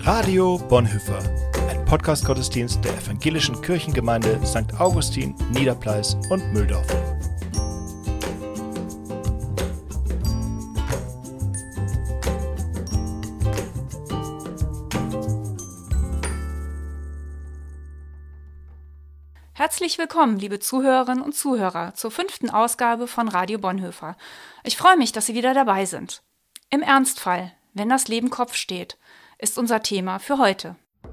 Radio Bonhoeffer, ein Podcast-Gottesdienst der Evangelischen Kirchengemeinde St. Augustin, Niederpleis und Mühldorf. Herzlich willkommen, liebe Zuhörerinnen und Zuhörer, zur 5. Ausgabe von Radio Bonhoeffer. Ich freue mich, dass Sie wieder dabei sind. Im Ernstfall, wenn das Leben Kopf steht, ist unser Thema für heute.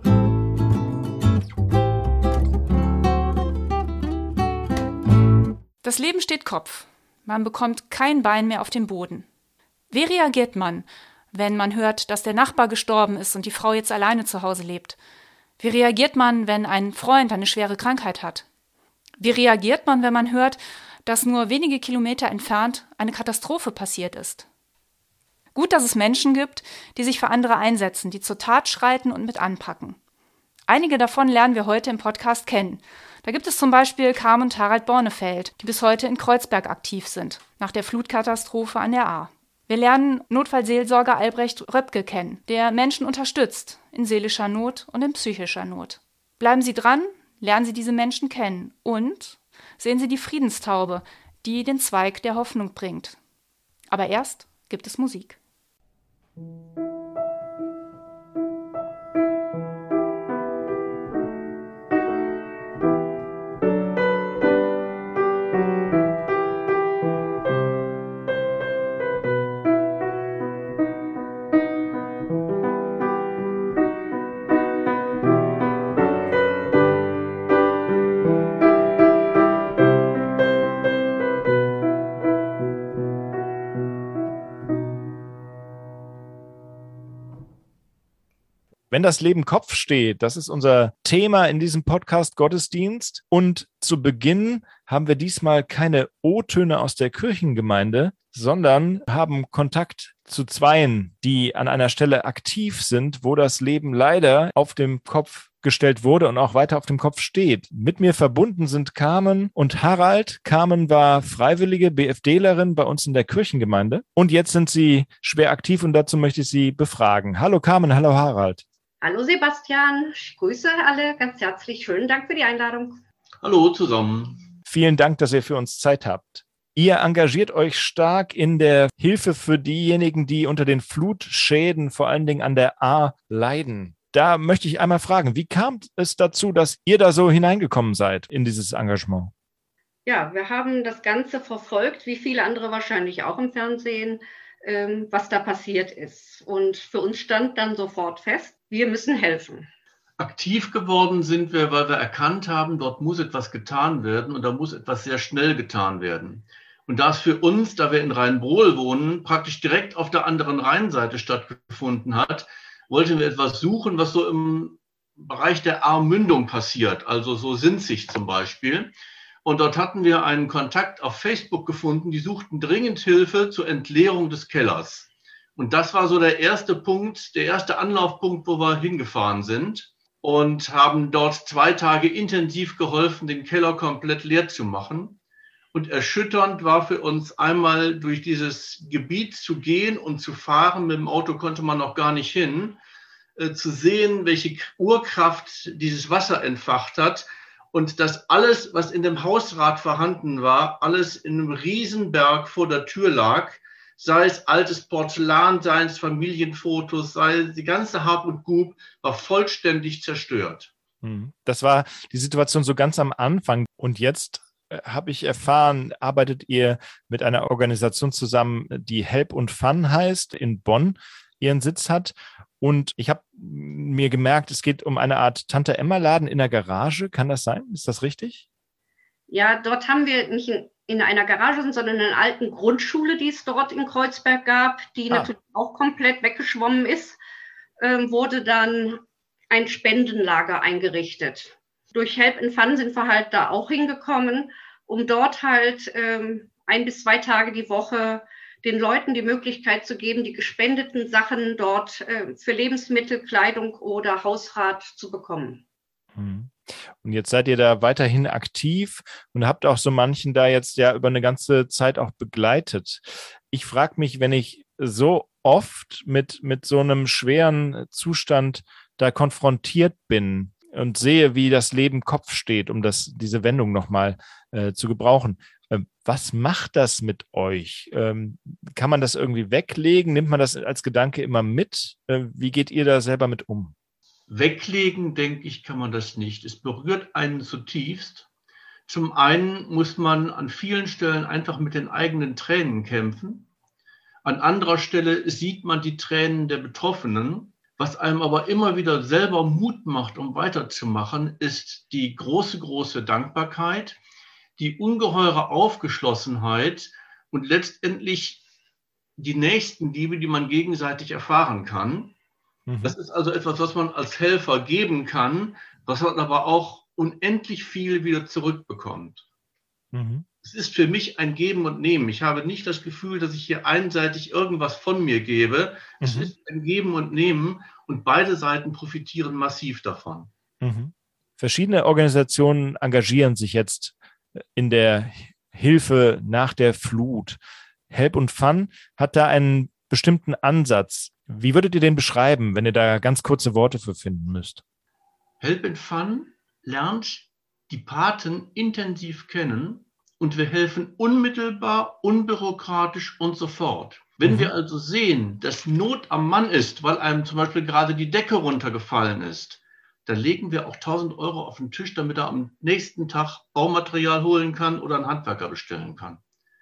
Das Leben steht Kopf. Man bekommt kein Bein mehr auf dem Boden. Wie reagiert man, wenn man hört, dass der Nachbar gestorben ist und die Frau jetzt alleine zu Hause lebt? Wie reagiert man, wenn ein Freund eine schwere Krankheit hat? Wie reagiert man, wenn man hört, dass nur wenige Kilometer entfernt eine Katastrophe passiert ist? Gut, dass es Menschen gibt, die sich für andere einsetzen, die zur Tat schreiten und mit anpacken. Einige davon lernen wir heute im Podcast kennen. Da gibt es zum Beispiel Carmen und Harald Bornefeld, die bis heute in Kreuzberg aktiv sind, nach der Flutkatastrophe an der Ahr. Wir lernen Notfallseelsorger Albrecht Röpke kennen, der Menschen unterstützt, in seelischer Not und in psychischer Not. Bleiben Sie dran, lernen Sie diese Menschen kennen und sehen Sie die Friedenstaube, die den Zweig der Hoffnung bringt. Aber erst gibt es Musik. Wenn das Leben Kopf steht, das ist unser Thema in diesem Podcast Gottesdienst. Und zu Beginn haben wir diesmal keine O-Töne aus der Kirchengemeinde, sondern haben Kontakt zu Zweien, die an einer Stelle aktiv sind, wo das Leben leider auf dem Kopf gestellt wurde und auch weiter auf dem Kopf steht. Mit mir verbunden sind Carmen und Harald. Carmen war freiwillige BFDlerin bei uns in der Kirchengemeinde und jetzt sind sie schwer aktiv und dazu möchte ich Sie befragen. Hallo Carmen, hallo Harald. Hallo Sebastian, ich grüße alle ganz herzlich. Schönen Dank für die Einladung. Hallo zusammen. Vielen Dank, dass ihr für uns Zeit habt. Ihr engagiert euch stark in der Hilfe für diejenigen, die unter den Flutschäden, vor allen Dingen an der Ahr, leiden. Da möchte ich einmal fragen, wie kam es dazu, dass ihr da so hineingekommen seid in dieses Engagement? Ja, wir haben das Ganze verfolgt, wie viele andere wahrscheinlich auch im Fernsehen, was da passiert ist. Und für uns stand dann sofort fest, wir müssen helfen. Aktiv geworden sind wir, weil wir erkannt haben, dort muss etwas getan werden und da muss etwas sehr schnell getan werden. Und da es für uns, da wir in Rheinbrohl wohnen, praktisch direkt auf der anderen Rheinseite stattgefunden hat, wollten wir etwas suchen, was so im Bereich der Ahrmündung passiert, also so Sinzig zum Beispiel. Und dort hatten wir einen Kontakt auf Facebook gefunden, die suchten dringend Hilfe zur Entleerung des Kellers. Und das war so der erste Punkt, der erste Anlaufpunkt, wo wir hingefahren sind und haben dort 2 Tage intensiv geholfen, den Keller komplett leer zu machen. Und erschütternd war für uns einmal durch dieses Gebiet zu gehen und zu fahren, mit dem Auto konnte man noch gar nicht hin, zu sehen, welche Urkraft dieses Wasser entfacht hat und dass alles, was in dem Hausrat vorhanden war, alles in einem Riesenberg vor der Tür lag, sei es altes Porzellan, sei es Familienfotos, sei es die ganze Hab und Gut, war vollständig zerstört. Das war die Situation so ganz am Anfang. Und jetzt habe ich erfahren, arbeitet ihr mit einer Organisation zusammen, die Help und Fun heißt, in Bonn ihren Sitz hat. Und ich habe mir gemerkt, es geht um eine Art Tante-Emma-Laden in der Garage. Kann das sein? Ist das richtig? Ja, dort haben wir nicht in einer Garage sind, sondern in einer alten Grundschule, die es dort in Kreuzberg gab, die natürlich auch komplett weggeschwommen ist, wurde dann ein Spendenlager eingerichtet. Durch Help and Fun sind wir halt da auch hingekommen, um dort halt 1 bis 2 Tage die Woche den Leuten die Möglichkeit zu geben, die gespendeten Sachen dort für Lebensmittel, Kleidung oder Hausrat zu bekommen. Und jetzt seid ihr da weiterhin aktiv und habt auch so manchen da jetzt ja über eine ganze Zeit auch begleitet. Ich frage mich, wenn ich so oft mit so einem schweren Zustand da konfrontiert bin und sehe, wie das Leben Kopf steht, um diese Wendung nochmal zu gebrauchen. Was macht das mit euch? Kann man das irgendwie weglegen? Nimmt man das als Gedanke immer mit? Wie geht ihr da selber mit um? Weglegen, denke ich, kann man das nicht. Es berührt einen zutiefst. Zum einen muss man an vielen Stellen einfach mit den eigenen Tränen kämpfen. An anderer Stelle sieht man die Tränen der Betroffenen. Was einem aber immer wieder selber Mut macht, um weiterzumachen, ist die große, große Dankbarkeit, die ungeheure Aufgeschlossenheit und letztendlich die Nächstenliebe, die man gegenseitig erfahren kann. Das ist also etwas, was man als Helfer geben kann, was man aber auch unendlich viel wieder zurückbekommt. Es ist für mich ein Geben und Nehmen. Ich habe nicht das Gefühl, dass ich hier einseitig irgendwas von mir gebe. Es ist ein Geben und Nehmen und beide Seiten profitieren massiv davon. Verschiedene Organisationen engagieren sich jetzt in der Hilfe nach der Flut. Help und Fun hat da einen bestimmten Ansatz. Wie würdet ihr den beschreiben, wenn ihr da ganz kurze Worte für finden müsst? Help and Fun lernt die Paten intensiv kennen und wir helfen unmittelbar, unbürokratisch und sofort. Wenn wir also sehen, dass Not am Mann ist, weil einem zum Beispiel gerade die Decke runtergefallen ist, dann legen wir auch 1.000 Euro auf den Tisch, damit er am nächsten Tag Baumaterial holen kann oder einen Handwerker bestellen kann.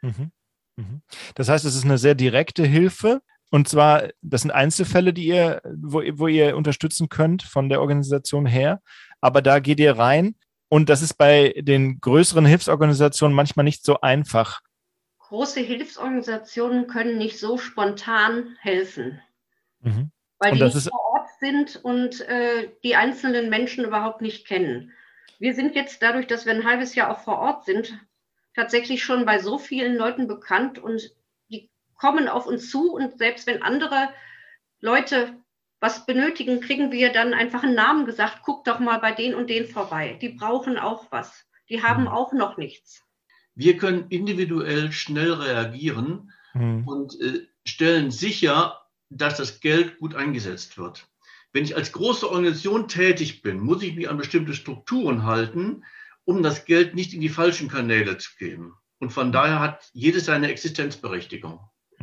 Das heißt, es ist eine sehr direkte Hilfe. Und zwar, das sind Einzelfälle, wo ihr unterstützen könnt von der Organisation her. Aber da geht ihr rein. Und das ist bei den größeren Hilfsorganisationen manchmal nicht so einfach. Große Hilfsorganisationen können nicht so spontan helfen. Weil und die das nicht vor Ort sind und die einzelnen Menschen überhaupt nicht kennen. Wir sind jetzt dadurch, dass wir ein halbes Jahr auch vor Ort sind, tatsächlich schon bei so vielen Leuten bekannt und die kommen auf uns zu und selbst wenn andere Leute was benötigen, kriegen wir dann einfach einen Namen gesagt, guck doch mal bei den und den vorbei. Die brauchen auch was. Die haben auch noch nichts. Wir können individuell schnell reagieren und stellen sicher, dass das Geld gut eingesetzt wird. Wenn ich als große Organisation tätig bin, muss ich mich an bestimmte Strukturen halten, um das Geld nicht in die falschen Kanäle zu geben. Und von daher hat jedes seine Existenzberechtigung.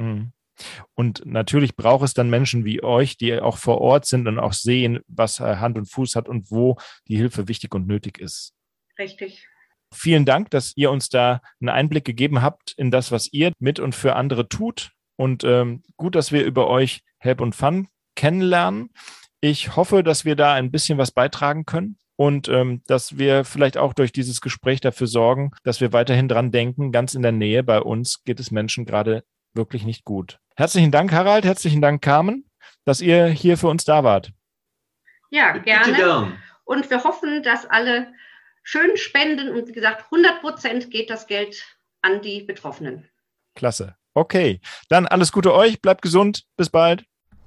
Und natürlich braucht es dann Menschen wie euch, die auch vor Ort sind und auch sehen, was Hand und Fuß hat und wo die Hilfe wichtig und nötig ist. Richtig. Vielen Dank, dass ihr uns da einen Einblick gegeben habt in das, was ihr mit und für andere tut. Und gut, dass wir über euch Help und Fun kennenlernen. Ich hoffe, dass wir da ein bisschen was beitragen können und dass wir vielleicht auch durch dieses Gespräch dafür sorgen, dass wir weiterhin dran denken, ganz in der Nähe bei uns geht es Menschen gerade wirklich nicht gut. Herzlichen Dank, Harald, herzlichen Dank, Carmen, dass ihr hier für uns da wart. Ja, gerne. Bitte gern. Und wir hoffen, dass alle schön spenden und wie gesagt, 100% geht das Geld an die Betroffenen. Klasse. Okay, dann alles Gute euch, bleibt gesund, bis bald.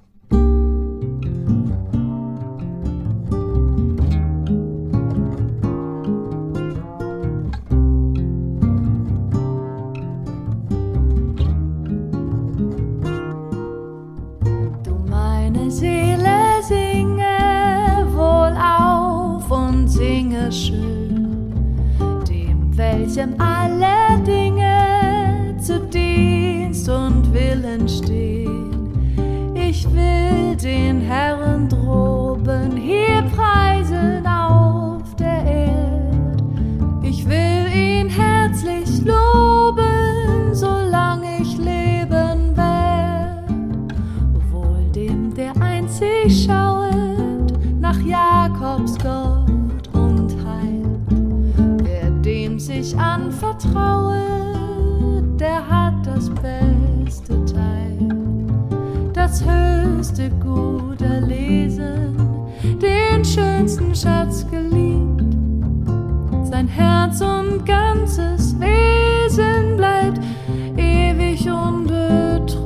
Du meine Seele, singe wohlauf und singe schön, dem welchem alle Dinge zu Dienst und Willen stehen. Ich will den Herrn droben hier preisen auf der Erd. Ich will ihn herzlich loben, solange ich leben werd. Wohl dem, der einzig schauet nach Jakobs Gott und Heil, wer dem sich anvertrauet, der hat das beste Teil, das höchste Gut erlesen, den schönsten Schatz geliebt. Sein Herz und ganzes Wesen bleibt ewig unbetrübt.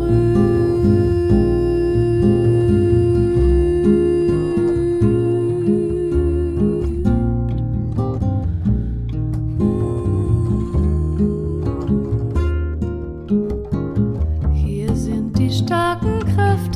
Hier sind die starken Kräfte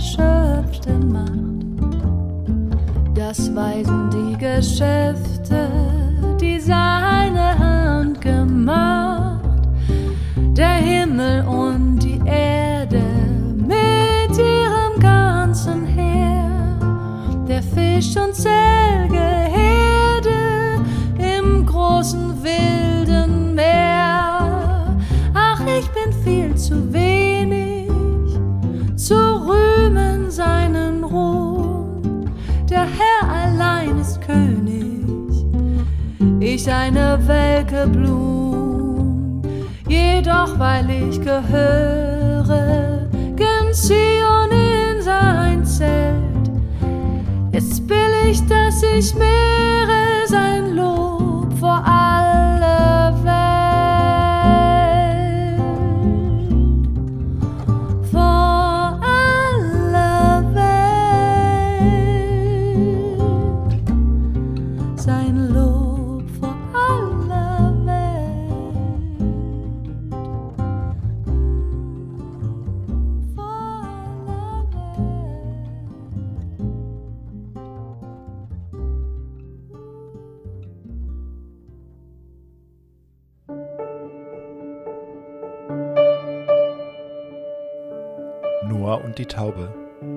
Geschöpften macht. Das weisen die Geschäfte, die seine Hand gemacht. Der Himmel und die Erde mit ihrem ganzen Heer, der Fisch- und Säugeherde im großen wilden Meer. Ach, ich bin viel zu wenig zu rühmen seinen Ruhm. Der Herr allein ist König, ich eine welke Blum. Jedoch weil ich gehöre gen Zion in sein Zelt, ist billig, dass ich mehre sein Lob vor aller Welt. Vor aller Welt. Sein Lob vor aller Welt. Vor aller Welt. Noah und die Taube.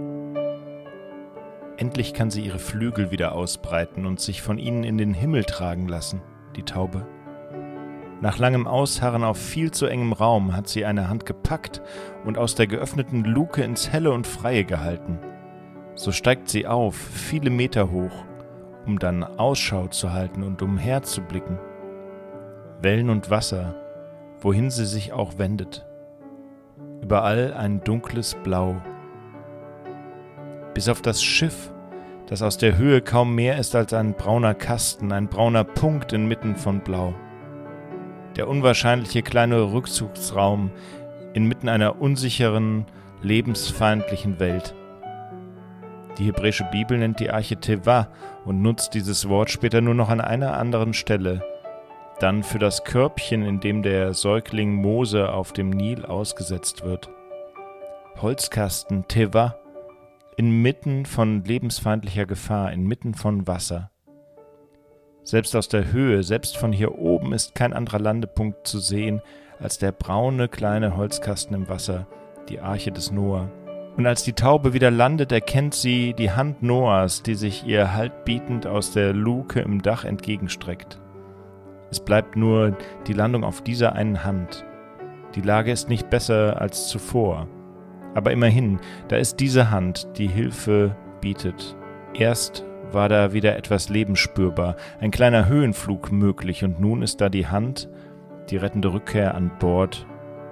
Endlich kann sie ihre Flügel wieder ausbreiten und sich von ihnen in den Himmel tragen lassen, die Taube. Nach langem Ausharren auf viel zu engem Raum hat sie eine Hand gepackt und aus der geöffneten Luke ins Helle und Freie gehalten. So steigt sie auf, viele Meter hoch, um dann Ausschau zu halten und umherzublicken. Wellen und Wasser, wohin sie sich auch wendet. Überall ein dunkles Blau. Bis auf das Schiff, das aus der Höhe kaum mehr ist als ein brauner Kasten, ein brauner Punkt inmitten von Blau. Der unwahrscheinliche kleine Rückzugsraum inmitten einer unsicheren, lebensfeindlichen Welt. Die hebräische Bibel nennt die Arche Teva und nutzt dieses Wort später nur noch an einer anderen Stelle, dann für das Körbchen, in dem der Säugling Mose auf dem Nil ausgesetzt wird. Holzkasten, Teva, inmitten von lebensfeindlicher Gefahr, inmitten von Wasser. Selbst aus der Höhe, selbst von hier oben ist kein anderer Landepunkt zu sehen als der braune kleine Holzkasten im Wasser, die Arche des Noah. Und als die Taube wieder landet, erkennt sie die Hand Noahs, die sich ihr Halt bietend aus der Luke im Dach entgegenstreckt. Es bleibt nur die Landung auf dieser einen Hand. Die Lage ist nicht besser als zuvor. Aber immerhin, da ist diese Hand, die Hilfe bietet. Erst war da wieder etwas Leben spürbar, ein kleiner Höhenflug möglich und nun ist da die Hand, die rettende Rückkehr an Bord.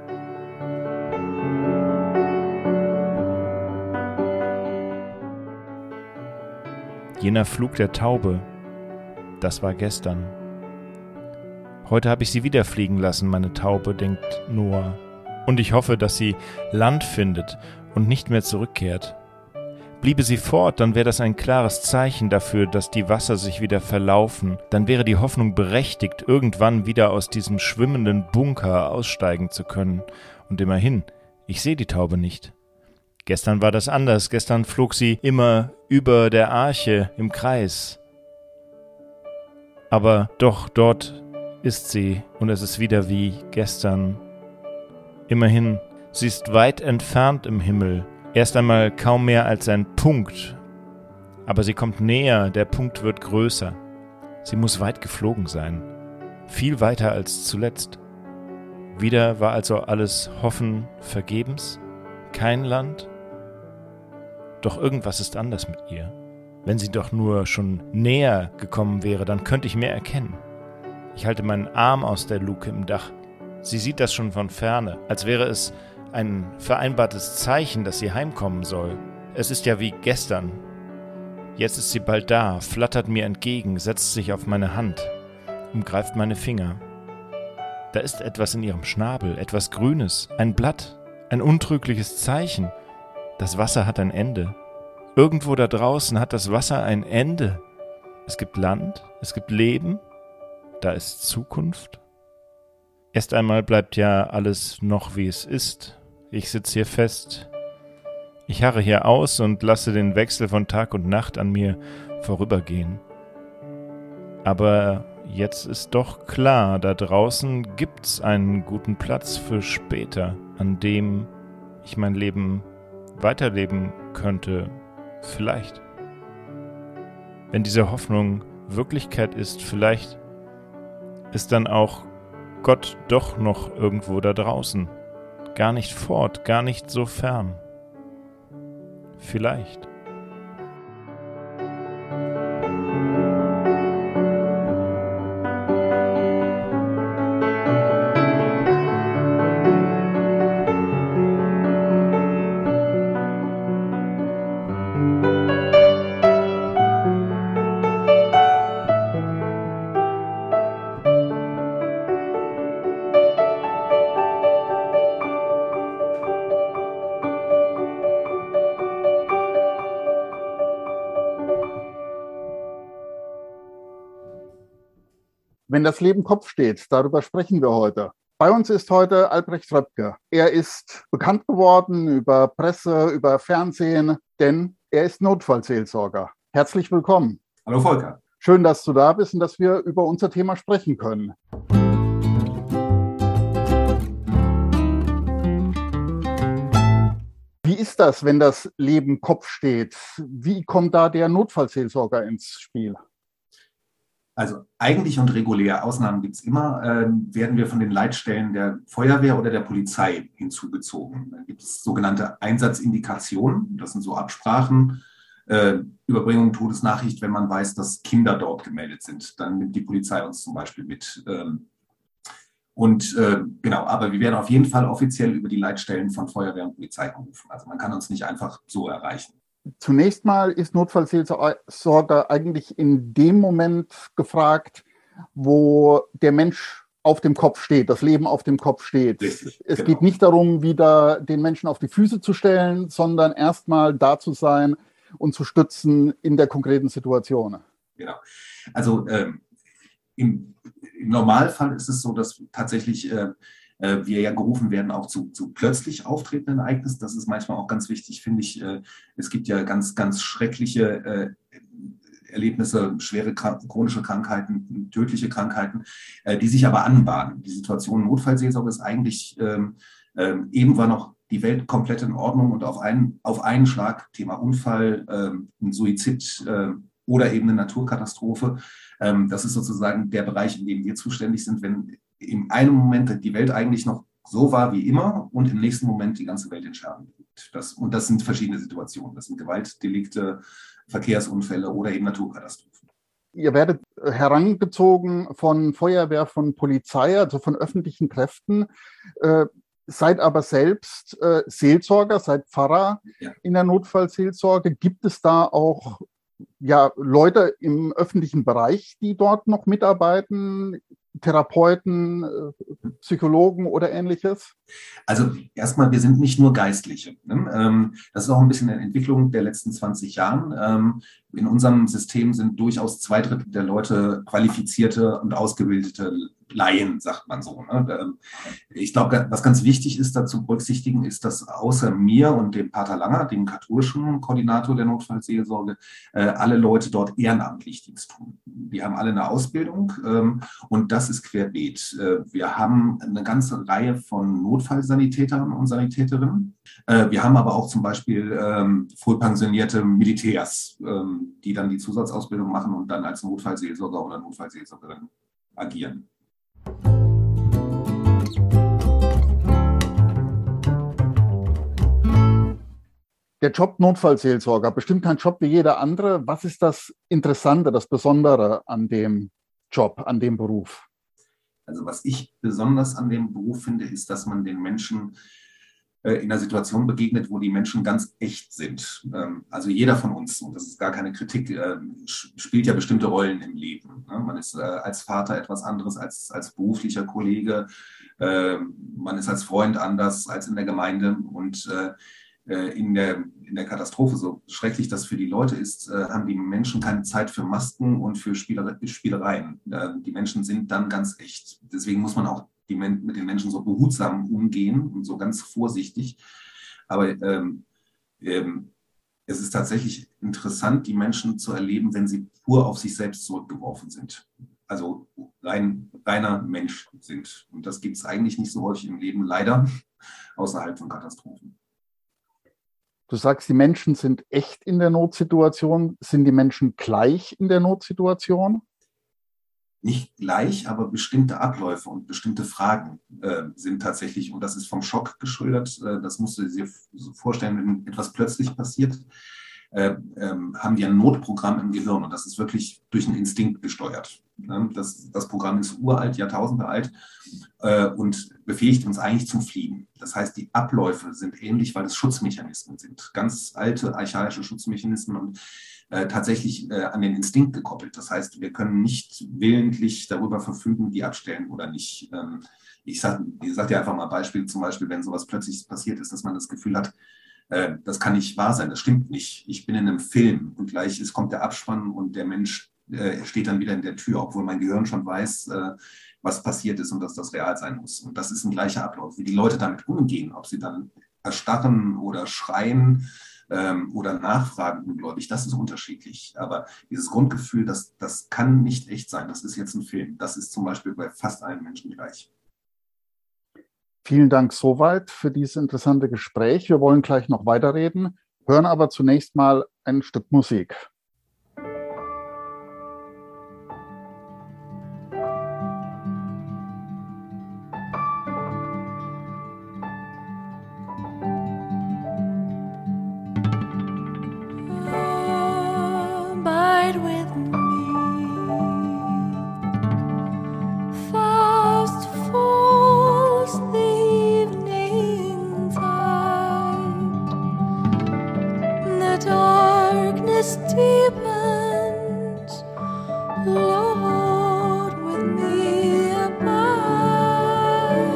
Jener Flug der Taube, das war gestern. Heute habe ich sie wieder fliegen lassen, meine Taube, denkt Noah. Und ich hoffe, dass sie Land findet und nicht mehr zurückkehrt. Bliebe sie fort, dann wäre das ein klares Zeichen dafür, dass die Wasser sich wieder verlaufen. Dann wäre die Hoffnung berechtigt, irgendwann wieder aus diesem schwimmenden Bunker aussteigen zu können. Und immerhin, ich sehe die Taube nicht. Gestern war das anders. Gestern flog sie immer über der Arche im Kreis. Aber doch, dort ist sie und es ist wieder wie gestern. Immerhin, sie ist weit entfernt im Himmel, erst einmal kaum mehr als ein Punkt. Aber sie kommt näher, der Punkt wird größer. Sie muss weit geflogen sein, viel weiter als zuletzt. Wieder war also alles Hoffen vergebens, kein Land. Doch irgendwas ist anders mit ihr. Wenn sie doch nur schon näher gekommen wäre, dann könnte ich mehr erkennen. Ich halte meinen Arm aus der Luke im Dach. Sie sieht das schon von ferne, als wäre es ein vereinbartes Zeichen, dass sie heimkommen soll. Es ist ja wie gestern. Jetzt ist sie bald da, flattert mir entgegen, setzt sich auf meine Hand, umgreift meine Finger. Da ist etwas in ihrem Schnabel, etwas Grünes, ein Blatt, ein untrügliches Zeichen. Das Wasser hat ein Ende. Irgendwo da draußen hat das Wasser ein Ende. Es gibt Land, es gibt Leben, da ist Zukunft. Erst einmal bleibt ja alles noch wie es ist. Ich sitze hier fest Ich harre hier aus und lasse den Wechsel von Tag und Nacht an mir vorübergehen. Aber jetzt ist doch klar, da draußen gibt's einen guten Platz für später, an dem ich mein Leben weiterleben könnte, vielleicht. Wenn diese Hoffnung Wirklichkeit ist, vielleicht ist dann auch Gott doch noch irgendwo da draußen, gar nicht fort, gar nicht so fern. Vielleicht. Wenn das Leben Kopf steht, darüber sprechen wir heute. Bei uns ist heute Albrecht Röpke. Er ist bekannt geworden über Presse, über Fernsehen, denn er ist Notfallseelsorger. Herzlich willkommen. Hallo Volker. Schön, dass du da bist und dass wir über unser Thema sprechen können. Wie ist das, wenn das Leben Kopf steht? Wie kommt da der Notfallseelsorger ins Spiel? Also eigentlich und regulär, Ausnahmen gibt es immer, werden wir von den Leitstellen der Feuerwehr oder der Polizei hinzugezogen. Da gibt es sogenannte Einsatzindikationen, das sind so Absprachen, Überbringung Todesnachricht, wenn man weiß, dass Kinder dort gemeldet sind. Dann nimmt die Polizei uns zum Beispiel mit. Genau, aber wir werden auf jeden Fall offiziell über die Leitstellen von Feuerwehr und Polizei gerufen. Also man kann uns nicht einfach so erreichen. Zunächst mal ist Notfallseelsorger eigentlich in dem Moment gefragt, wo der Mensch auf dem Kopf steht, das Leben auf dem Kopf steht. Richtig, es genau. geht nicht darum, wieder den Menschen auf die Füße zu stellen, sondern erstmal da zu sein und zu stützen in der konkreten Situation. Genau. Also im Normalfall ist es so, dass tatsächlich wir ja gerufen werden auch zu plötzlich auftretenden Ereignissen. Das ist manchmal auch ganz wichtig, finde ich. Es gibt ja ganz, ganz schreckliche Erlebnisse, schwere chronische Krankheiten, tödliche Krankheiten, die sich aber anbahnen. Die Situation Notfallseelsorge ist eigentlich, eben war noch die Welt komplett in Ordnung und auf einen Schlag, Thema Unfall, ein Suizid oder eben eine Naturkatastrophe. Das ist sozusagen der Bereich, in dem wir zuständig sind, wenn in einem Moment die Welt eigentlich noch so war wie immer und im nächsten Moment die ganze Welt in Scherben liegt. Das sind verschiedene Situationen. Das sind Gewaltdelikte, Verkehrsunfälle oder eben Naturkatastrophen. Ihr werdet herangezogen von Feuerwehr, von Polizei, also von öffentlichen Kräften, seid aber selbst Seelsorger, seid Pfarrer in der Notfallseelsorge. Gibt es da auch Leute im öffentlichen Bereich, die dort noch mitarbeiten? Therapeuten, Psychologen oder Ähnliches? Also erstmal, wir sind nicht nur Geistliche. Das ist auch ein bisschen eine Entwicklung der letzten 20 Jahren. In unserem System sind durchaus 2/3 der Leute qualifizierte und ausgebildete Laien, sagt man so. Ich glaube, was ganz wichtig ist, dazu berücksichtigen, ist, dass außer mir und dem Pater Langer, dem katholischen Koordinator der Notfallseelsorge, alle Leute dort ehrenamtlich Dienst tun. Die haben alle eine Ausbildung und das ist querbeet. Wir haben eine ganze Reihe von Notfallsanitätern und Sanitäterinnen. Wir haben aber auch zum Beispiel vollpensionierte Militärs, die dann die Zusatzausbildung machen und dann als Notfallseelsorger oder Notfallseelsorgerin agieren. Der Job Notfallseelsorger, bestimmt kein Job wie jeder andere. Was ist das Interessante, das Besondere an dem Job, an dem Beruf? Also was ich besonders an dem Beruf finde, ist, dass man den Menschen in einer Situation begegnet, wo die Menschen ganz echt sind. Also jeder von uns, und das ist gar keine Kritik, spielt ja bestimmte Rollen im Leben. Man ist als Vater etwas anderes als beruflicher Kollege, man ist als Freund anders als in der Gemeinde und in der Katastrophe, so schrecklich das für die Leute ist, haben die Menschen keine Zeit für Masken und für Spielereien. Die Menschen sind dann ganz echt. Deswegen muss man auch mit den Menschen so behutsam umgehen und so ganz vorsichtig. Aber es ist tatsächlich interessant, die Menschen zu erleben, wenn sie pur auf sich selbst zurückgeworfen sind. Also reiner Mensch sind. Und das gibt es eigentlich nicht so häufig im Leben, leider, außerhalb von Katastrophen. Du sagst, die Menschen sind echt in der Notsituation. Sind die Menschen gleich in der Notsituation? Nicht gleich, aber bestimmte Abläufe und bestimmte Fragen sind tatsächlich, und das ist vom Schock geschildert, das musst du dir so vorstellen, wenn etwas plötzlich passiert, haben die ein Notprogramm im Gehirn und das ist wirklich durch einen Instinkt gesteuert. Das Programm ist uralt, Jahrtausende alt und befähigt uns eigentlich zum Fliegen. Das heißt, die Abläufe sind ähnlich, weil es Schutzmechanismen sind. Ganz alte, archaische Schutzmechanismen und tatsächlich an den Instinkt gekoppelt. Das heißt, wir können nicht willentlich darüber verfügen, die abstellen oder nicht. Ich sag dir einfach mal Beispiel, zum Beispiel, wenn sowas plötzlich passiert ist, dass man das Gefühl hat, das kann nicht wahr sein, das stimmt nicht. Ich bin in einem Film und gleich kommt der Abspann und der Mensch steht dann wieder in der Tür, obwohl mein Gehirn schon weiß, was passiert ist und dass das real sein muss. Und das ist ein gleicher Ablauf. Wie die Leute damit umgehen, ob sie dann erstarren oder schreien oder nachfragen ungläubig, das ist unterschiedlich. Aber dieses Grundgefühl, das kann nicht echt sein, das ist jetzt ein Film. Das ist zum Beispiel bei fast allen Menschen gleich. Vielen Dank soweit für dieses interessante Gespräch. Wir wollen gleich noch weiterreden, hören aber zunächst mal ein Stück Musik. Abide with me. Fast falls the evening tide. The darkness deepens. Lord, with me abide.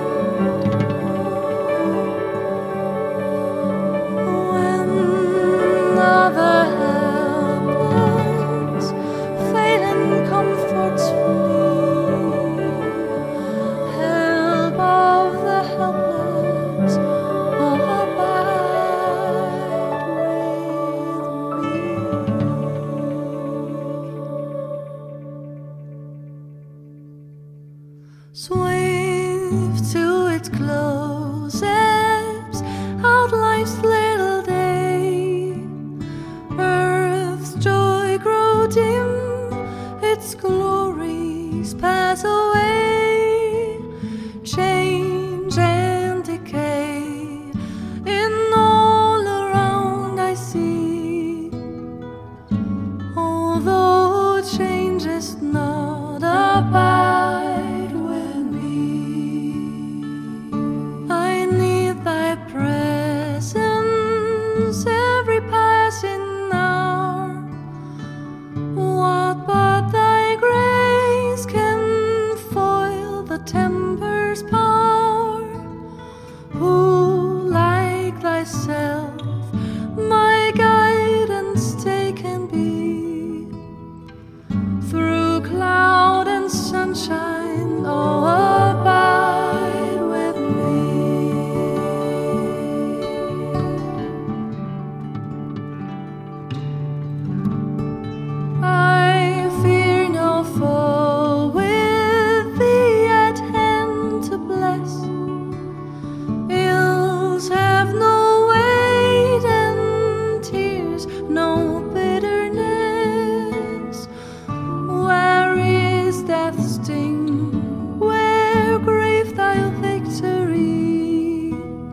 When other helpers fail and comforts flee, help of the helpless, oh, abide with me. Swift to its close ebbs out life's little day. Earth's joy grow dim, its glories pass away. Change and decay in all around I see. Although change is not, abide with me. I need thy presence every passing hour. What but thy grace can foil the temper's power? Who like thyself my guidance stay can be? Through cloud and sunshine, oh, abide with me. I fear no foe with thee at hand to bless. Ills have no weight and tears no bitterness. Where is death's sting? Where grave thy victory?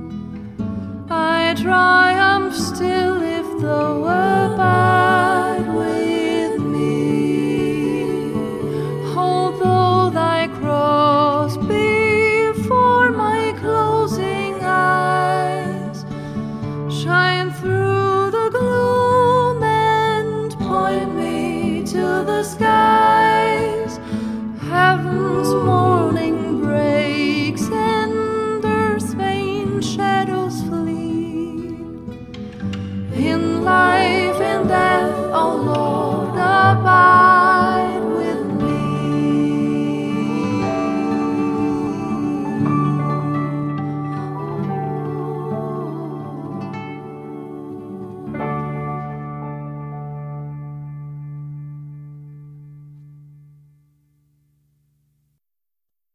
I triumph still if thou abide with me. Although thy cross before my closing eyes shine through the gloom and point me to the skies. Heaven's morning breaks and earth's vain shadows flee. In life and death, O Lord, abide with me.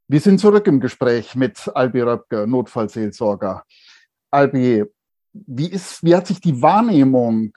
Wir sind zurück im Gespräch mit Albi Röpke, Notfallseelsorger. Albi, wie hat sich die Wahrnehmung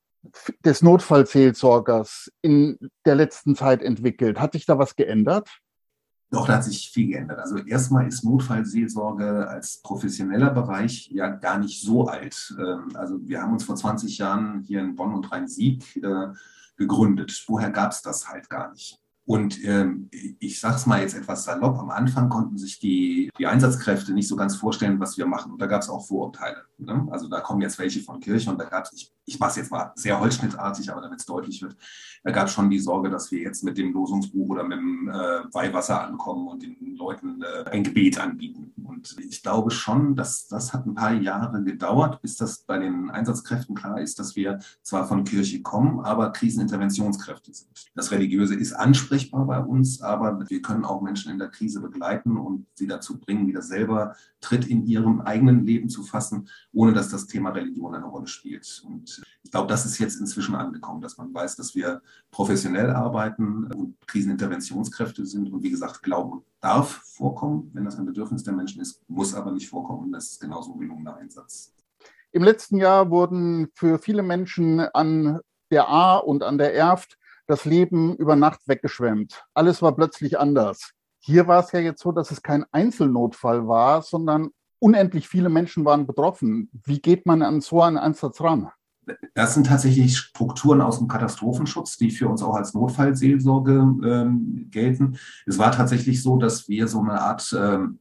des Notfallseelsorgers in der letzten Zeit entwickelt? Hat sich da was geändert? Doch, da hat sich viel geändert. Also erstmal ist Notfallseelsorge als professioneller Bereich ja gar nicht so alt. Also wir haben uns vor 20 Jahren hier in Bonn und Rhein-Sieg gegründet. Vorher gab es das halt gar nicht. Und ich sage es mal jetzt etwas salopp, am Anfang konnten sich die Einsatzkräfte nicht so ganz vorstellen, was wir machen. Und da gab es auch Vorurteile. Ne? Also da kommen jetzt welche von Kirche und da gab es, ich mache es jetzt mal sehr holzschnittartig, aber damit es deutlich wird, da gab es schon die Sorge, dass wir jetzt mit dem Losungsbuch oder mit dem Weihwasser ankommen und den Leuten ein Gebet anbieten. Und ich glaube schon, dass das hat ein paar Jahre gedauert, bis das bei den Einsatzkräften klar ist, dass wir zwar von Kirche kommen, aber Kriseninterventionskräfte sind. Das Religiöse ist ansprechbar bei uns, aber wir können auch Menschen in der Krise begleiten und sie dazu bringen, wieder selber Tritt in ihrem eigenen Leben zu fassen, ohne dass das Thema Religion eine Rolle spielt. Und ich glaube, das ist jetzt inzwischen angekommen, dass man weiß, dass wir professionell arbeiten und Kriseninterventionskräfte sind. Und wie gesagt, Glauben darf vorkommen, wenn das ein Bedürfnis der Menschen ist, muss aber nicht vorkommen. Das ist genauso ein gelungener Einsatz. Im letzten Jahr wurden für viele Menschen an der Ahr und an der Erft das Leben über Nacht weggeschwemmt. Alles war plötzlich anders. Hier war es ja jetzt so, dass es kein Einzelnotfall war, sondern unendlich viele Menschen waren betroffen. Wie geht man an so einen Einsatz ran? Das sind tatsächlich Strukturen aus dem Katastrophenschutz, die für uns auch als Notfallseelsorge gelten. Es war tatsächlich so, dass wir so eine Art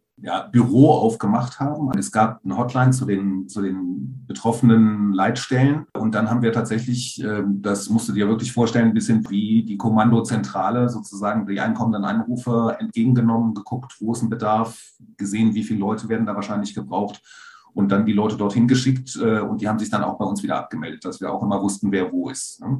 Büro aufgemacht haben. Es gab eine Hotline zu den betroffenen Leitstellen und dann haben wir tatsächlich, das musst du dir wirklich vorstellen, ein bisschen wie die Kommandozentrale sozusagen, die einkommenden Anrufe entgegengenommen, geguckt, wo ist ein Bedarf, gesehen, wie viele Leute werden da wahrscheinlich gebraucht und dann die Leute dorthin geschickt und die haben sich dann auch bei uns wieder abgemeldet, dass wir auch immer wussten, wer wo ist. Ne?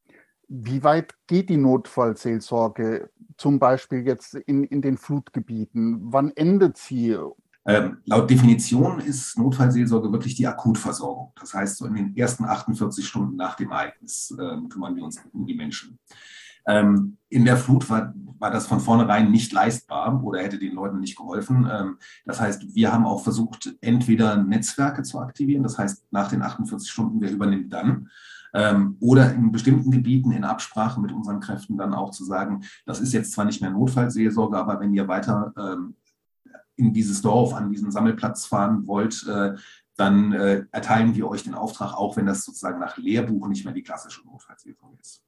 Wie weit geht die Notfallseelsorge zum Beispiel jetzt in den Flutgebieten? Wann endet sie? Laut Definition ist Notfallseelsorge wirklich die Akutversorgung. Das heißt, so in den ersten 48 Stunden nach dem Ereignis kümmern wir uns um die Menschen. In der Flut war das von vornherein nicht leistbar oder hätte den Leuten nicht geholfen. Das heißt, wir haben auch versucht, entweder Netzwerke zu aktivieren, das heißt, nach den 48 Stunden, wer übernimmt dann? Oder in bestimmten Gebieten in Absprache mit unseren Kräften dann auch zu sagen, das ist jetzt zwar nicht mehr Notfallseelsorge, aber wenn ihr weiter in dieses Dorf, an diesen Sammelplatz fahren wollt, dann erteilen wir euch den Auftrag, auch wenn das sozusagen nach Lehrbuch nicht mehr die klassische Notfallseelsorge ist.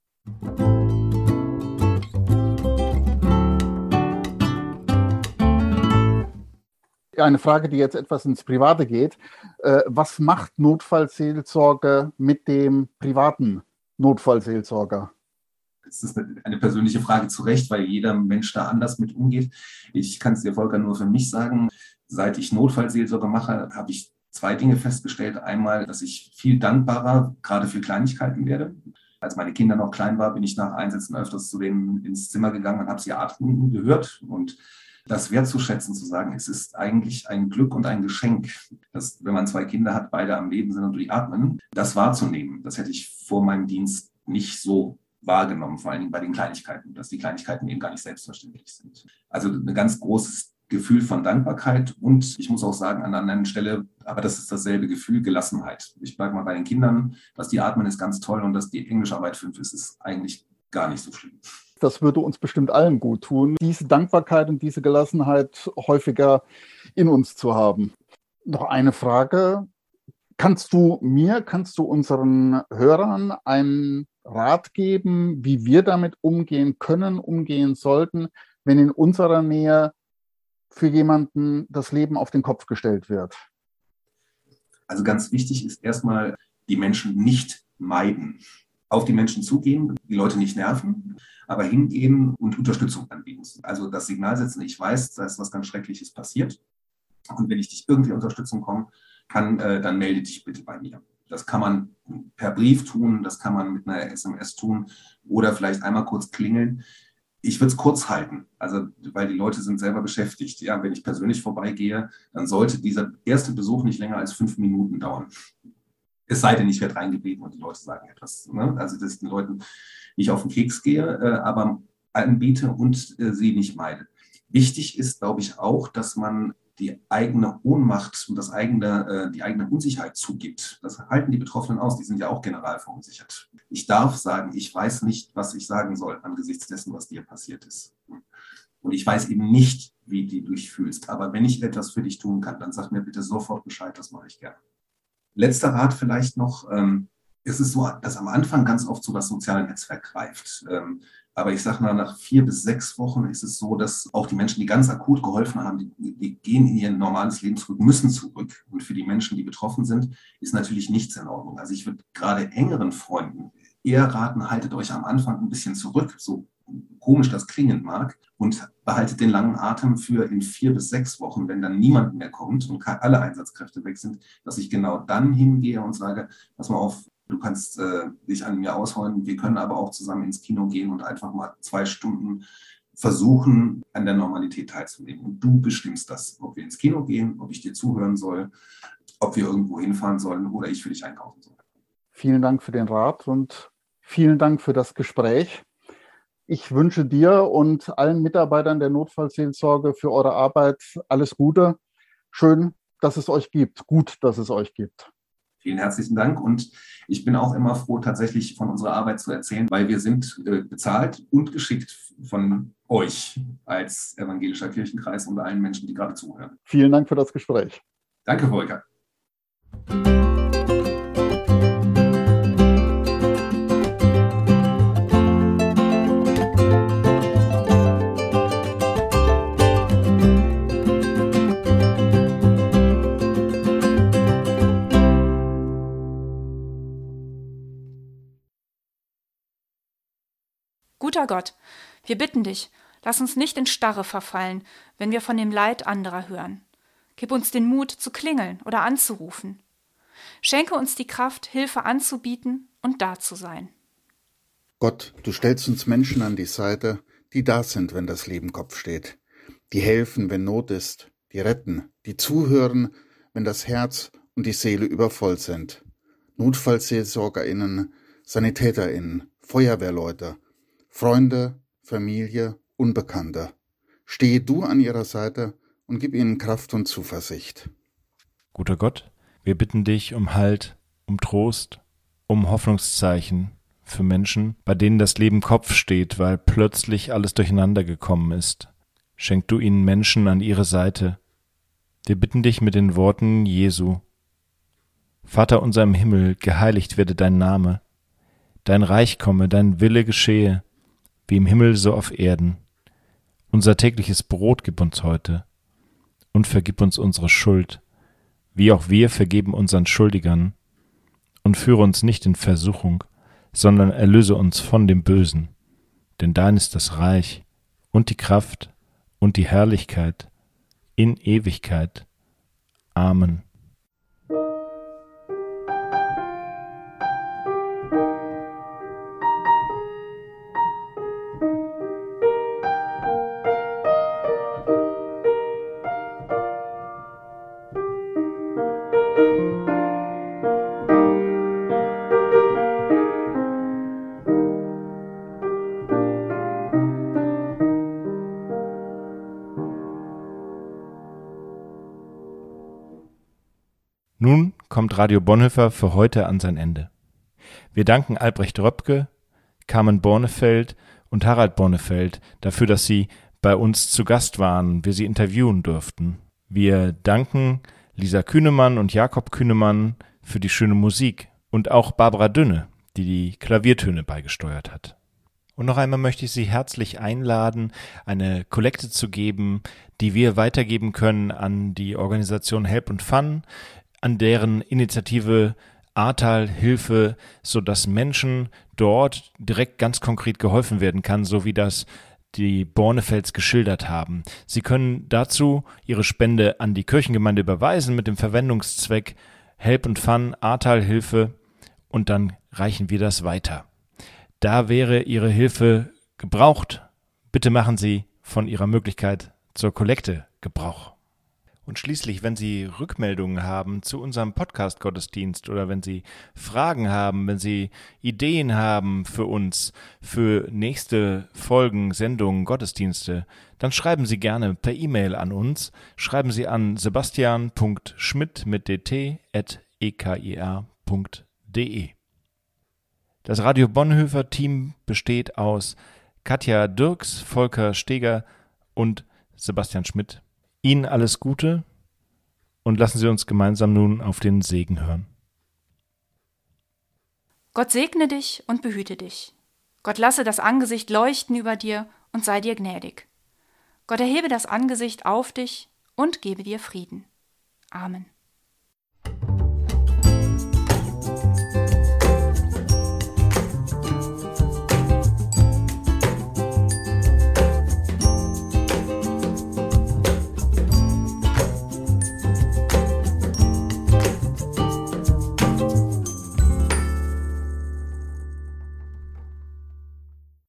Eine Frage, die jetzt etwas ins Private geht. Was macht Notfallseelsorge mit dem privaten Notfallseelsorger? Das ist eine persönliche Frage zu Recht, weil jeder Mensch da anders mit umgeht. Ich kann es dir, Volker, nur für mich sagen. Seit ich Notfallseelsorge mache, habe ich 2 Dinge festgestellt. Einmal, dass ich viel dankbarer gerade für Kleinigkeiten werde. Als meine Kinder noch klein waren, bin ich nach Einsätzen öfters zu denen ins Zimmer gegangen und habe sie atmen gehört. Und das wertzuschätzen, zu sagen, es ist eigentlich ein Glück und ein Geschenk, dass, wenn man 2 Kinder hat, beide am Leben sind und die atmen, das wahrzunehmen. Das hätte ich vor meinem Dienst nicht so wahrgenommen, vor allen Dingen bei den Kleinigkeiten, dass die Kleinigkeiten eben gar nicht selbstverständlich sind. Also ein ganz großes Gefühl von Dankbarkeit und ich muss auch sagen, an einer anderen Stelle, aber das ist dasselbe Gefühl, Gelassenheit. Ich bleibe mal bei den Kindern, dass die atmen ist ganz toll und dass die Englischarbeit 5 ist eigentlich gar nicht so schlimm. Das würde uns bestimmt allen gut tun, diese Dankbarkeit und diese Gelassenheit häufiger in uns zu haben. Noch eine Frage. Kannst du unseren Hörern einen Rat geben, wie wir damit umgehen können, umgehen sollten, wenn in unserer Nähe für jemanden das Leben auf den Kopf gestellt wird? Also ganz wichtig ist erstmal, die Menschen nicht meiden. Auf die Menschen zugehen, die Leute nicht nerven, aber hingehen und Unterstützung anbieten. Also das Signal setzen, ich weiß, da ist was ganz Schreckliches passiert und wenn ich dich irgendwie Unterstützung kann, dann melde dich bitte bei mir. Das kann man per Brief tun, das kann man mit einer SMS tun oder vielleicht einmal kurz klingeln. Ich würde es kurz halten, also weil die Leute sind selber beschäftigt. Ja, wenn ich persönlich vorbeigehe, dann sollte dieser erste Besuch nicht länger als 5 Minuten dauern. Es sei denn, ich werde reingebeten und die Leute sagen etwas. Ne? Also, dass ich den Leuten nicht auf den Keks gehe, aber anbiete und sie nicht meide. Wichtig ist, glaube ich, auch, dass man die eigene Ohnmacht und die eigene Unsicherheit zugibt. Das halten die Betroffenen aus, die sind ja auch general verunsichert. Ich darf sagen, ich weiß nicht, was ich sagen soll angesichts dessen, was dir passiert ist. Und ich weiß eben nicht, wie du dich fühlst. Aber wenn ich etwas für dich tun kann, dann sag mir bitte sofort Bescheid, das mache ich gerne. Letzter Rat vielleicht noch. Es ist so, dass am Anfang ganz oft so das soziale Netzwerk greift. Aber ich sage mal, nach 4 bis 6 Wochen ist es so, dass auch die Menschen, die ganz akut geholfen haben, die gehen in ihr normales Leben zurück, müssen zurück. Und für die Menschen, die betroffen sind, ist natürlich nichts in Ordnung. Also ich würde gerade engeren Freunden eher raten, haltet euch am Anfang ein bisschen zurück, so komisch das klingen mag, und behaltet den langen Atem für in 4 bis 6 Wochen, wenn dann niemand mehr kommt und alle Einsatzkräfte weg sind, dass ich genau dann hingehe und sage, pass mal auf, du kannst dich an mir ausheulen, wir können aber auch zusammen ins Kino gehen und einfach mal 2 Stunden versuchen, an der Normalität teilzunehmen. Und du bestimmst das, ob wir ins Kino gehen, ob ich dir zuhören soll, ob wir irgendwo hinfahren sollen oder ich für dich einkaufen soll. Vielen Dank für den Rat und vielen Dank für das Gespräch. Ich wünsche dir und allen Mitarbeitern der Notfallseelsorge für eure Arbeit alles Gute. Schön, dass es euch gibt. Gut, dass es euch gibt. Vielen herzlichen Dank und ich bin auch immer froh, tatsächlich von unserer Arbeit zu erzählen, weil wir sind bezahlt und geschickt von euch als evangelischer Kirchenkreis und allen Menschen, die gerade zuhören. Vielen Dank für das Gespräch. Danke, Volker. Guter Gott, wir bitten dich, lass uns nicht in Starre verfallen, wenn wir von dem Leid anderer hören. Gib uns den Mut, zu klingeln oder anzurufen. Schenke uns die Kraft, Hilfe anzubieten und da zu sein. Gott, du stellst uns Menschen an die Seite, die da sind, wenn das Leben Kopf steht, die helfen, wenn Not ist, die retten, die zuhören, wenn das Herz und die Seele übervoll sind. NotfallseelsorgerInnen, SanitäterInnen, Feuerwehrleute, Freunde, Familie, Unbekannte. Stehe du an ihrer Seite und gib ihnen Kraft und Zuversicht. Guter Gott, wir bitten dich um Halt, um Trost, um Hoffnungszeichen für Menschen, bei denen das Leben Kopf steht, weil plötzlich alles durcheinander gekommen ist. Schenk du ihnen Menschen an ihre Seite. Wir bitten dich mit den Worten Jesu. Vater unser im Himmel, geheiligt werde dein Name. Dein Reich komme, dein Wille geschehe, wie im Himmel so auf Erden. Unser tägliches Brot gib uns heute und vergib uns unsere Schuld, wie auch wir vergeben unseren Schuldigern. Und führe uns nicht in Versuchung, sondern erlöse uns von dem Bösen. Denn dein ist das Reich und die Kraft und die Herrlichkeit in Ewigkeit. Amen. Nun kommt Radio Bonhoeffer für heute an sein Ende. Wir danken Albrecht Röpke, Carmen Bornefeld und Harald Bornefeld dafür, dass sie bei uns zu Gast waren, wir sie interviewen durften. Wir danken Lisa Kühnemann und Jakob Kühnemann für die schöne Musik und auch Barbara Dünne, die die Klaviertöne beigesteuert hat. Und noch einmal möchte ich Sie herzlich einladen, eine Kollekte zu geben, die wir weitergeben können an die Organisation Help and Fun, an deren Initiative Ahrtal Hilfe, sodass Menschen dort direkt ganz konkret geholfen werden kann, so wie das die Bornefelds geschildert haben. Sie können dazu Ihre Spende an die Kirchengemeinde überweisen mit dem Verwendungszweck Help and Fun, Ahrtal Hilfe, und dann reichen wir das weiter. Da wäre Ihre Hilfe gebraucht. Bitte machen Sie von Ihrer Möglichkeit zur Kollekte Gebrauch. Und schließlich, wenn Sie Rückmeldungen haben zu unserem Podcast-Gottesdienst oder wenn Sie Fragen haben, wenn Sie Ideen haben für uns, für nächste Folgen, Sendungen, Gottesdienste, dann schreiben Sie gerne per E-Mail an uns. Schreiben Sie an sebastian.schmidt@ekir.de. Das Radio Bonhoeffer-Team besteht aus Katja Dirks, Volker Steger und Sebastian Schmidt. Ihnen alles Gute und lassen Sie uns gemeinsam nun auf den Segen hören. Gott segne dich und behüte dich. Gott lasse das Angesicht leuchten über dir und sei dir gnädig. Gott erhebe das Angesicht auf dich und gebe dir Frieden. Amen.